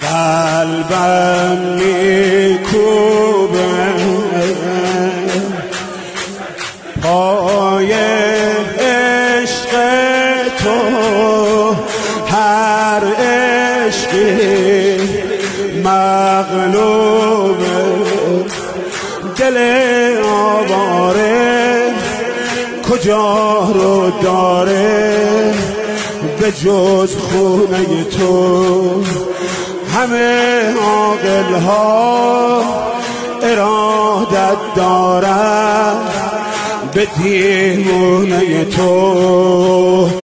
قلبم میکوبه پای عشق تو، هر عشقی مغلوبه، دل آواره کجا رو داره به جز خونه تو. همه عاقل‌ها ارادت دارند به دیوونه تو.